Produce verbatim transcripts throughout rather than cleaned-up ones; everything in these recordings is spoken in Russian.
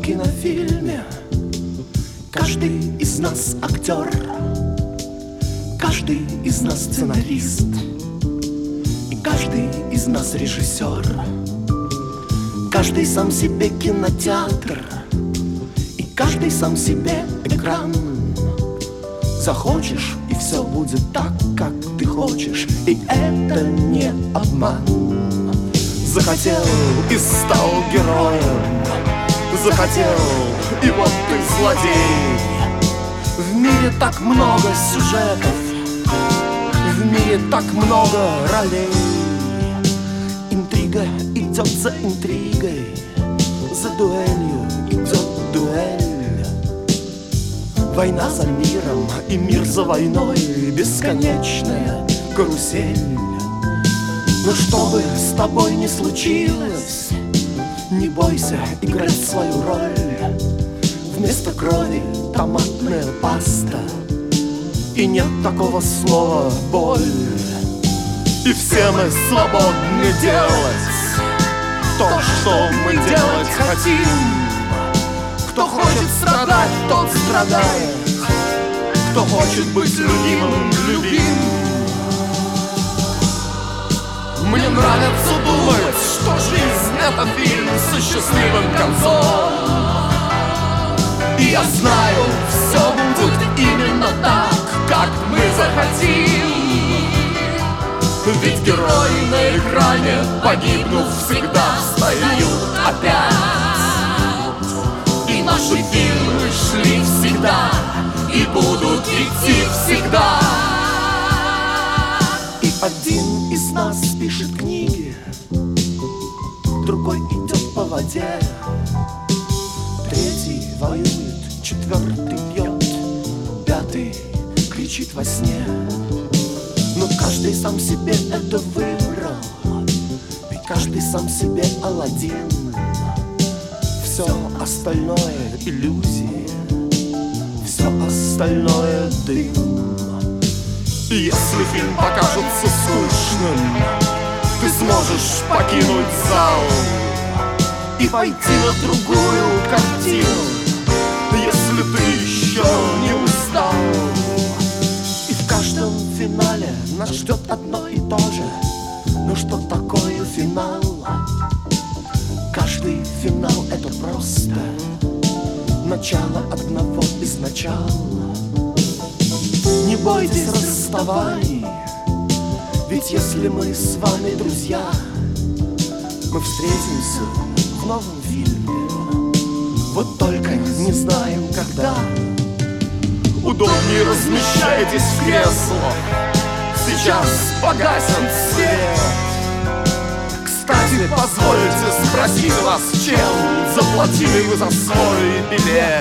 кинофильме каждый из нас актер, каждый из нас сценарист, и каждый из нас режиссер. Каждый сам себе кинотеатр, и каждый сам себе экран. Захочешь, и все будет так, как ты хочешь, и это не обман. Захотел и стал героем, захотел, и вот ты злодей. В мире так много сюжетов, в мире так много ролей. Интрига идет за интригой, за дуэлью идет дуэль. Война за миром и мир за войной, бесконечная карусель. Но что бы с тобой ни случилось, не бойся играть свою роль. Вместо крови томатная паста, и нет такого слова боль. И все мы свободны делать то, что мы делать хотим. Кто хочет страдать, тот страдает, кто хочет быть любимым, любим. Мне нравится думать, что жизнь — это фильм со счастливым концом. И я знаю, все будет именно так, как мы захотим. Ведь герои на экране, погибнув, всегда встают опять. И наши фильмы шли всегда и будут идти всегда. И один из нас пишет книги, другой идет по воде, третий воюет, четвертый пьет, пятый кричит во сне. Но каждый сам себе это выбрал, ведь каждый сам себе Аладдин. Все остальное иллюзии, все остальное дым. И если фильм покажется скучным, ты сможешь покинуть зал и пойти на другую картину, если ты еще не устал. И в каждом финале нас ждет одно и то же. Но что такое финал? Каждый финал — это просто начало одного из начал. Не бойтесь расставаний, ведь если мы с вами друзья, мы встретимся в новом фильме. Вот только не знаем когда. Удобнее размещайтесь в креслах, сейчас погасен свет. Кстати, позвольте спросить вас, чем заплатили вы за свой билет?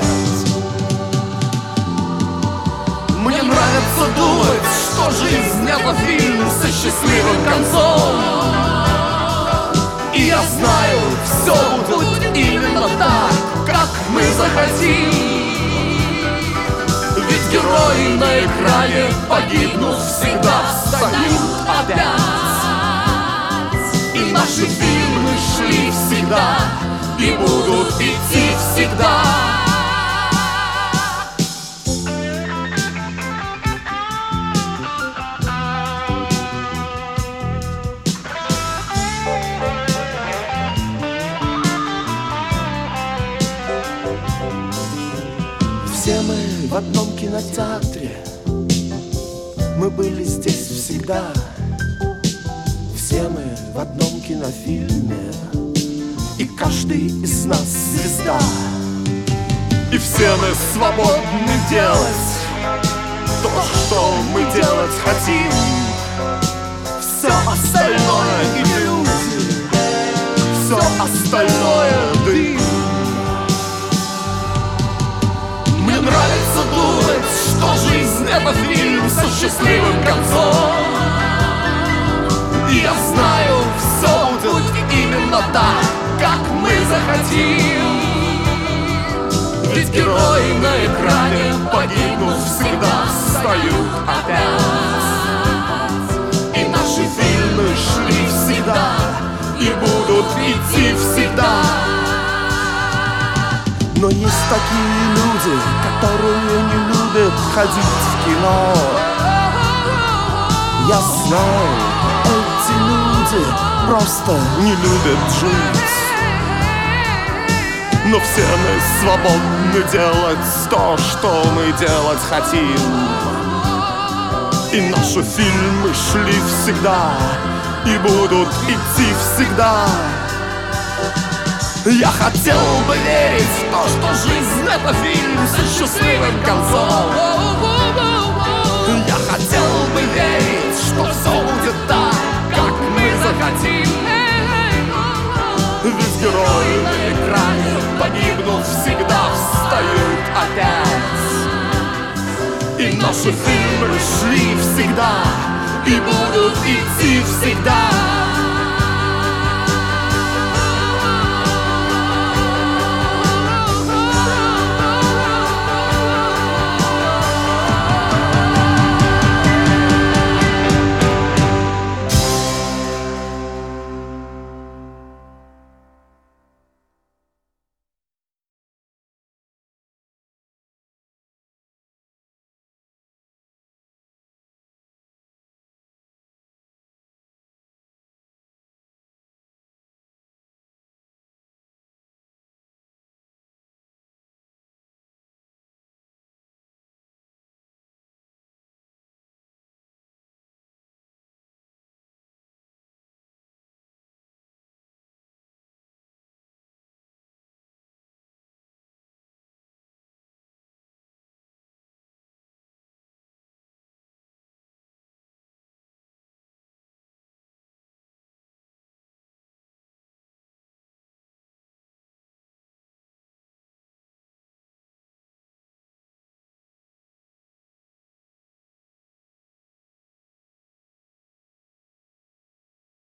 Мне нравится думать, что жизнь — это фильм со счастливым концом. И я знаю, все будет именно так, как мы захотим. Ведь герои на экране, погибнув, всегда встают опять. И наши фильмы шли всегда и будут идти всегда. Все мы в одном кинотеатре, мы были здесь всегда. Все мы в одном кинофильме, и каждый из нас звезда. И все мы свободны делать то, что мы делать хотим. Все остальное иллюзии, все остальное дым. Мне нравится думать, что жизнь — это фильм со счастливым концом. И я знаю, все будет именно так, как мы захотим. Ведь герои на экране, погибнув, всегда встают опять. И наши фильмы шли всегда и будут идти всегда. Но есть такие люди, которые не любят ходить в кино. Я знаю, эти люди просто не любят жить. Но все мы свободны делать то, что мы делать хотим. И наши фильмы шли всегда и будут идти всегда. Я хотел бы верить в то, что жизнь — это фильм с счастливым концом. Я хотел бы верить, что все будет так, как мы захотим. Ведь герои на экране, погибнув, всегда встают опять. И наши фильмы шли всегда и будут идти всегда.